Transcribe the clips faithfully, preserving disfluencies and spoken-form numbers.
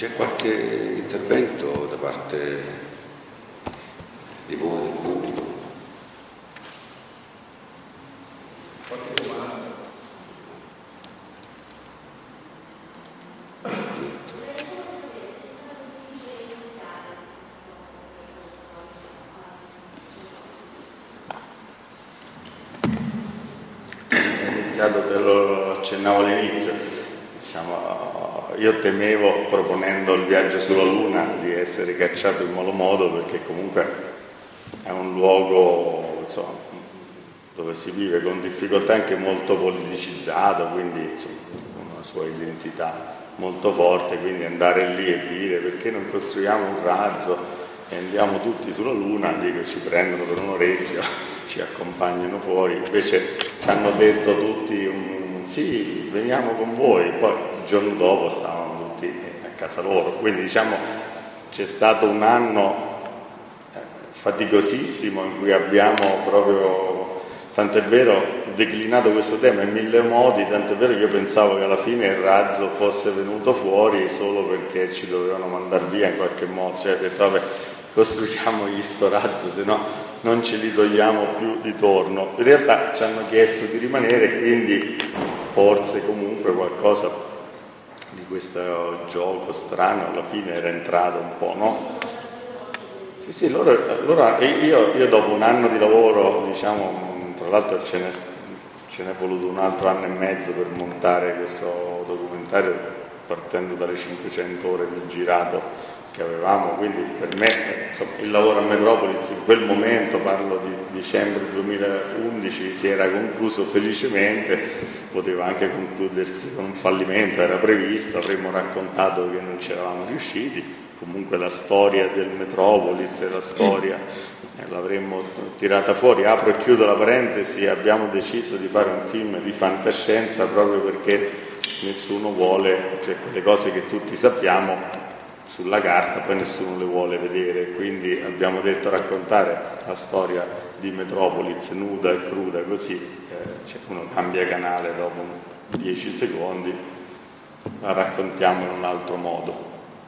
C'è qualche intervento da parte di voi, del pubblico? Qualche domanda? È iniziato, te lo accennavo all'inizio, diciamo, io temevo, proponendo il viaggio sulla Luna, di essere cacciato in malo modo, perché comunque è un luogo, insomma, dove si vive con difficoltà, anche molto politicizzato, quindi insomma, una sua identità molto forte, quindi andare lì e dire perché non costruiamo un razzo e andiamo tutti sulla Luna, dico, ci prendono per un orecchio, ci accompagnano fuori. Invece ci hanno detto tutti un, sì, veniamo con voi, poi il giorno dopo stavano tutti a casa loro, quindi diciamo c'è stato un anno faticosissimo in cui abbiamo proprio, tanto è vero, declinato questo tema in mille modi, tanto è vero che io pensavo che alla fine il razzo fosse venuto fuori solo perché ci dovevano mandare via in qualche modo, cioè ho detto vabbè, costruiamogli sto razzo, se no non ce li togliamo più di torno. In realtà ci hanno chiesto di rimanere, quindi forse comunque qualcosa di questo gioco strano alla fine era entrato un po', no? Sì, sì, loro, loro, io, io dopo un anno di lavoro, diciamo, tra l'altro ce n'è, ce n'è voluto un altro anno e mezzo per montare questo documentario, partendo dalle cinquecento ore di girato che avevamo, quindi per me insomma, il lavoro a Metropolis in quel momento, parlo di dicembre duemilaundici, si era concluso felicemente, poteva anche concludersi con un fallimento, era previsto, avremmo raccontato che non ci eravamo riusciti, comunque la storia del Metropolis e la storia eh, l'avremmo tirata fuori. Apro e chiudo la parentesi, abbiamo deciso di fare un film di fantascienza proprio perché nessuno vuole, cioè le cose che tutti sappiamo sulla carta poi nessuno le vuole vedere, quindi abbiamo detto raccontare la storia di Metropolis nuda e cruda così, eh, cioè uno cambia canale dopo dieci secondi, la raccontiamo in un altro modo.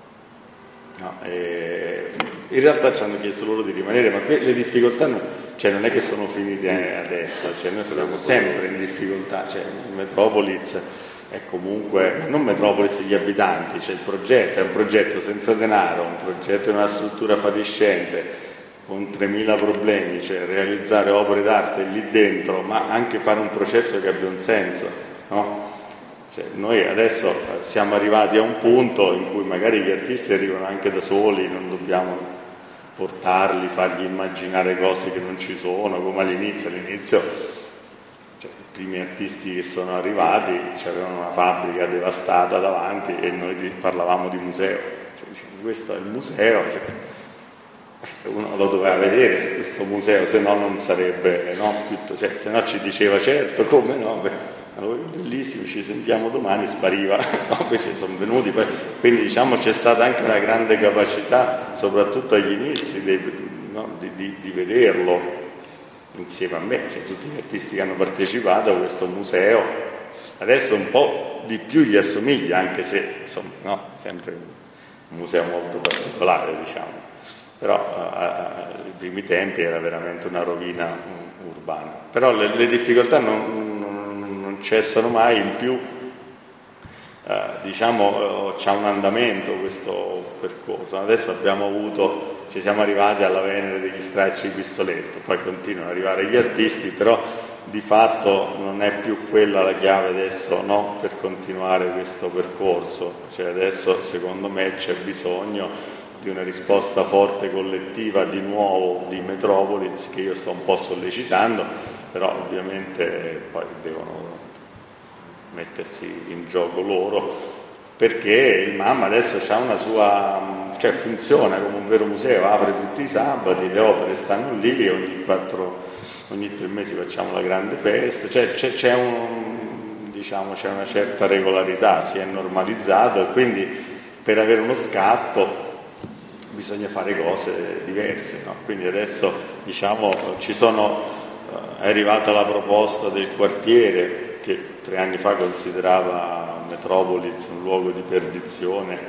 No, e in realtà ci hanno chiesto loro di rimanere, ma le difficoltà non, cioè non è che sono finite adesso, cioè noi siamo sempre in difficoltà, cioè Metropolis è comunque, non Metropolis gli abitanti, cioè il progetto, è un progetto senza denaro, un progetto in una struttura fatiscente, con tremila problemi, cioè realizzare opere d'arte lì dentro, ma anche fare un processo che abbia un senso, no? Cioè, noi adesso siamo arrivati a un punto in cui magari gli artisti arrivano anche da soli, non dobbiamo portarli, fargli immaginare cose che non ci sono, come all'inizio, all'inizio cioè, i primi artisti che sono arrivati avevano una fabbrica devastata davanti e noi parlavamo di museo, cioè, questo è il museo, cioè, uno lo doveva vedere questo museo, se no non sarebbe, no, tutto, cioè, se no ci diceva certo, come no, beh, allora, bellissimo, ci sentiamo domani, spariva, no? Invece sono venuti, poi, quindi diciamo c'è stata anche una grande capacità, soprattutto agli inizi, dei, no? di, di, di vederlo insieme a me, cioè tutti gli artisti che hanno partecipato a questo museo, adesso un po' di più gli assomiglia, anche se insomma, no, sempre un museo molto particolare, diciamo, però ai primi tempi era veramente una rovina urbana, però le, le difficoltà non cessano mai, in più eh, diciamo eh, c'ha un andamento questo percorso. Adesso abbiamo avuto, ci siamo arrivati alla Venere degli stracci di pistoletto, poi continuano ad arrivare gli artisti, però di fatto non è più quella la chiave adesso, no, per continuare questo percorso, cioè adesso secondo me c'è bisogno di una risposta forte collettiva di nuovo di Metropolis, che io sto un po' sollecitando, però ovviamente poi devono mettersi in gioco loro, perché il MAM adesso ha una sua, cioè funziona come un vero museo, apre tutti i sabati, le opere stanno lì, ogni quattro, ogni tre mesi facciamo la grande festa, cioè c'è, c'è un, diciamo, c'è una certa regolarità, si è normalizzato e quindi per avere uno scatto bisogna fare cose diverse, no? Quindi adesso diciamo ci sono, è arrivata la proposta del quartiere che tre anni fa considerava Metropolis un luogo di perdizione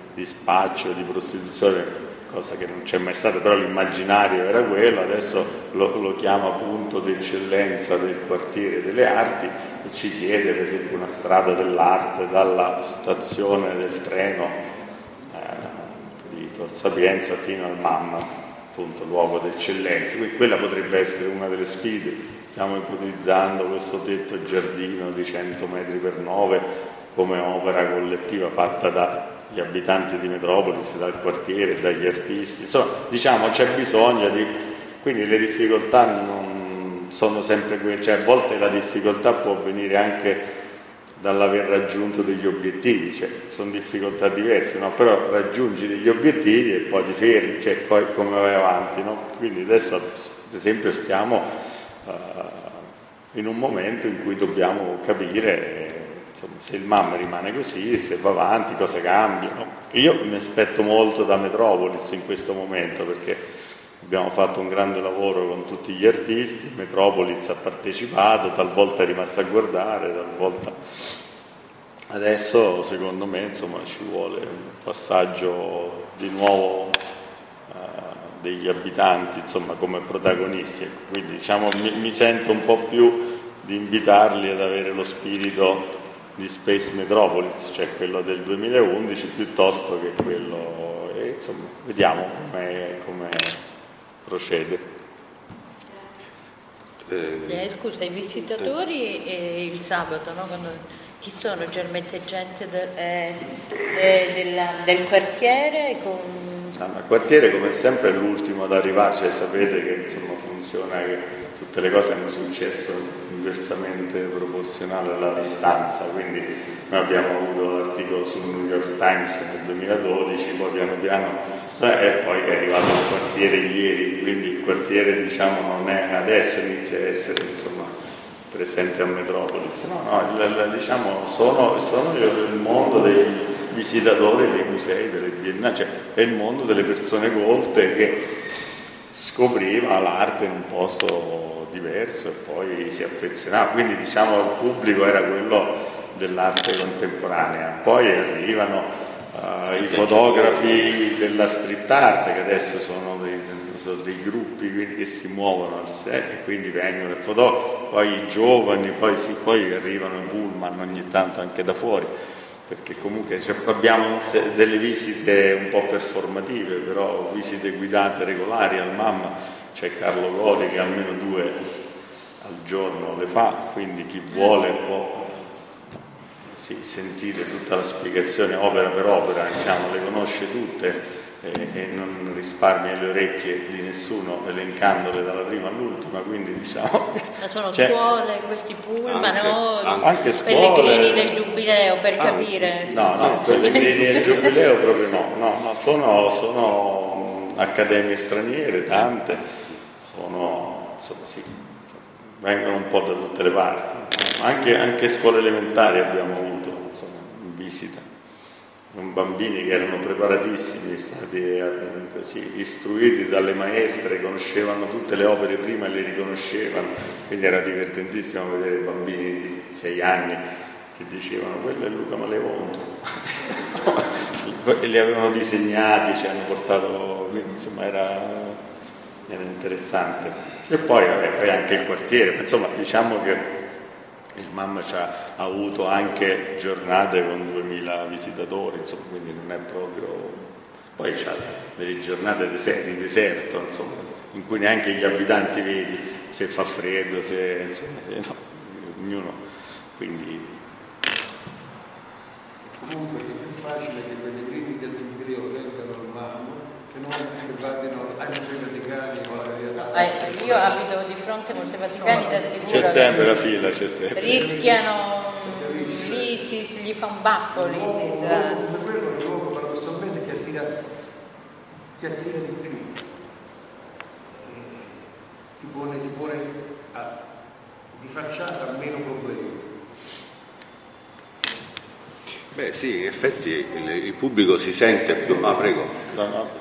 di spaccio, di prostituzione, cosa che non c'è mai stata, però l'immaginario era quello. Adesso lo, lo chiama punto d'eccellenza del quartiere delle arti e ci chiede per esempio una strada dell'arte dalla stazione del treno eh, di Tor Sapienza fino al MAM, appunto luogo d'eccellenza. Quindi quella potrebbe essere una delle sfide. Stiamo ipotizzando questo tetto giardino di cento metri per nove come opera collettiva fatta dagli abitanti di Metropolis, dal quartiere, dagli artisti. Insomma, diciamo c'è bisogno di... Quindi le difficoltà non sono sempre quelle, cioè a volte la difficoltà può venire anche dall'aver raggiunto degli obiettivi, cioè sono difficoltà diverse, no? Però raggiungi degli obiettivi e poi ti fermi, cioè poi come vai avanti, no? Quindi adesso per esempio stiamo uh, in un momento in cui dobbiamo capire insomma, se il MAM rimane così, se va avanti, cosa cambia, no? Io mi aspetto molto da Metropolis in questo momento, perché abbiamo fatto un grande lavoro con tutti gli artisti, Metropolis ha partecipato, talvolta è rimasto a guardare, talvolta... Adesso secondo me insomma ci vuole un passaggio di nuovo eh, degli abitanti insomma come protagonisti, quindi diciamo mi, mi sento un po' più di invitarli ad avere lo spirito di Space Metropolis, cioè quello del duemilaundici, piuttosto che quello... E, insomma, vediamo come... come procede. Eh, eh, scusa, i visitatori eh, il sabato, no? Quando, chi sono? Germette gente del, eh, eh, della, del quartiere? Con... No, il quartiere come sempre è l'ultimo ad arrivare, cioè sapete che insomma funziona, che tutte le cose hanno successo inversamente proporzionale alla distanza, quindi noi abbiamo avuto l'articolo sul New York Times nel duemiladodici, poi piano piano e poi è arrivato il quartiere ieri, quindi il quartiere diciamo non è adesso inizia a essere insomma presente a Metropolis, no, no, il, il, diciamo sono, sono il mondo dei visitatori dei musei, delle biennali, cioè è il mondo delle persone colte che scopriva l'arte in un posto diverso e poi si affezionava, quindi diciamo il pubblico era quello dell'arte contemporanea, poi arrivano Uh, i fotografi della street art che adesso sono dei, sono dei gruppi quindi, che si muovono al set e quindi vengono le foto, poi i giovani, poi, sì, poi arrivano i pullman ogni tanto anche da fuori, perché comunque cioè, abbiamo delle visite un po' performative, però visite guidate regolari al MAM, c'è Carlo Gori che almeno due al giorno le fa, quindi chi vuole può sentire tutta la spiegazione opera per opera, diciamo, le conosce tutte e, e non risparmia le orecchie di nessuno elencandole dalla prima all'ultima, quindi diciamo... Ma sono cioè, scuole, questi pullman, anche, no? Anche scuole... Pellegrini del Giubileo, per anche, capire... No, no, Pellegrini del Giubileo proprio no, no, no sono, sono accademie straniere, tante, sono, insomma, sì, vengono un po' da tutte le parti. Anche, anche scuole elementari abbiamo avuto insomma, in visita, con bambini che erano preparatissimi, stati eh, così, istruiti dalle maestre, conoscevano tutte le opere prima e le riconoscevano, quindi era divertentissimo vedere bambini di sei anni che dicevano quello è Luca Maleonto e li avevano disegnati, ci hanno portato, quindi insomma era, era interessante. E poi, vabbè, poi anche il quartiere, insomma diciamo che il MAM ci ha avuto anche giornate con duemila visitatori, insomma, quindi non è proprio... Poi c'ha delle giornate di deserto, insomma, in cui neanche gli abitanti vedi se fa freddo, se... insomma, se no, ognuno, quindi... Comunque è più facile che i pellegrini del Giubileo vengano al MAM che non che vadino ai Musei Vaticani o alla Via no, eh, io abito di fronte ai Musei Vaticani, no, da sicuro c'è sempre la fila, c'è sempre rischiano lì si, si gli fa un baffo lì no, si sa. No, quello è il luogo paradossalmente che attira ti attira di più, ti pone, ti pone a, di facciata meno problemi. Beh sì, in effetti il, il pubblico si sente più... Ah, prego. No, no.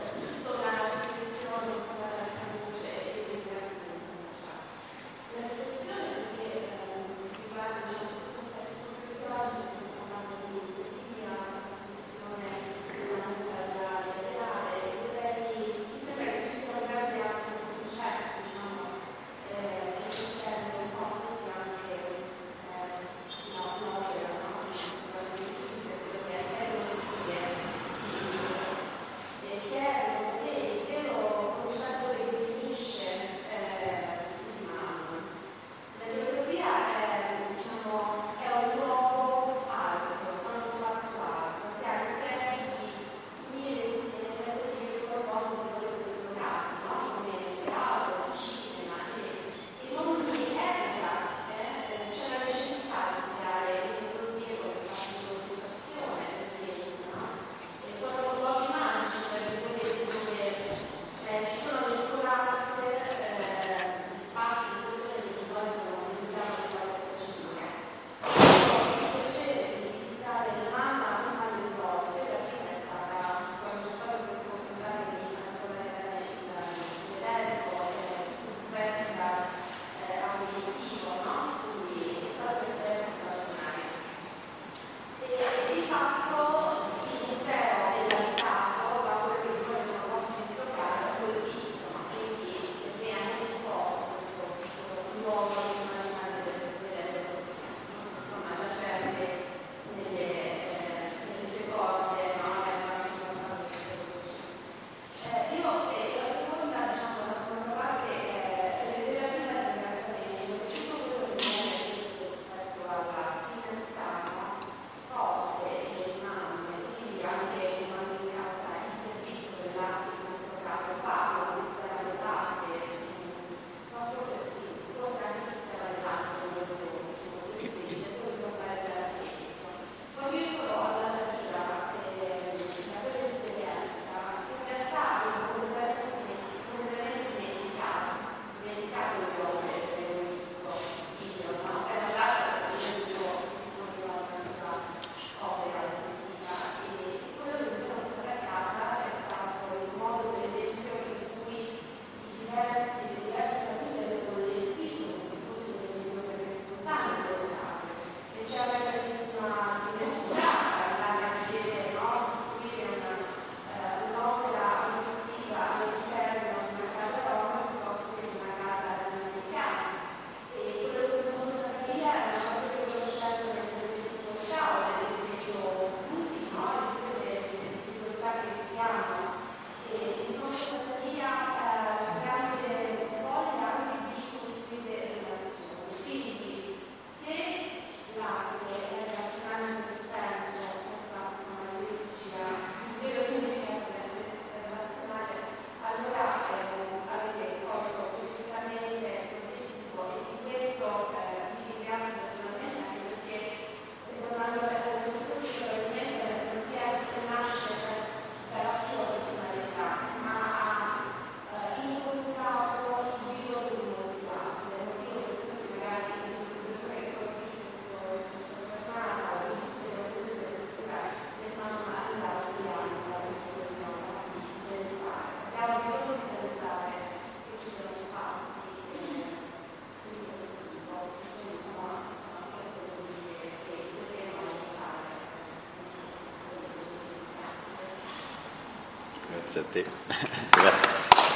Grazie a te. Grazie.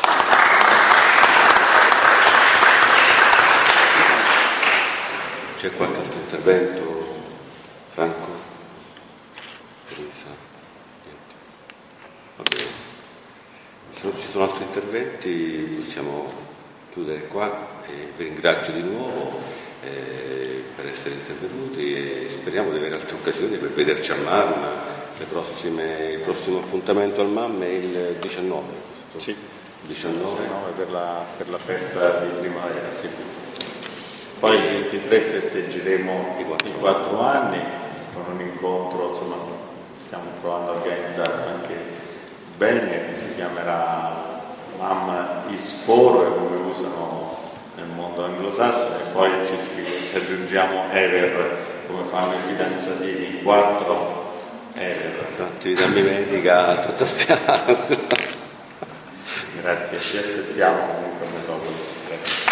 C'è qualche altro intervento? Franco? Teresa? Niente. Va bene. Se non ci sono altri interventi possiamo chiudere qua e vi ringrazio di nuovo eh, per essere intervenuti e speriamo di avere altre occasioni per vederci a Mamma. Le prossime, il prossimo appuntamento al Mamma è il diciannove, giusto? Sì, diciannove. diciannove per la, per la festa di primavera, sì. Poi il ventitré festeggeremo i quattro, i quattro anni con un incontro, insomma, stiamo provando a organizzarlo anche bene, si chiamerà Mamma is four, come usano nel mondo anglosassone, e poi ci, scrive, ci aggiungiamo Ever, come fanno i fidanzatini, quattro Ever. L'attività mimetica tutta spiata. Grazie, ci aspettiamo comunque nel luogo di stretto.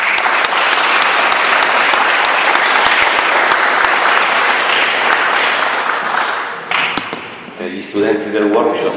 Gli studenti del workshop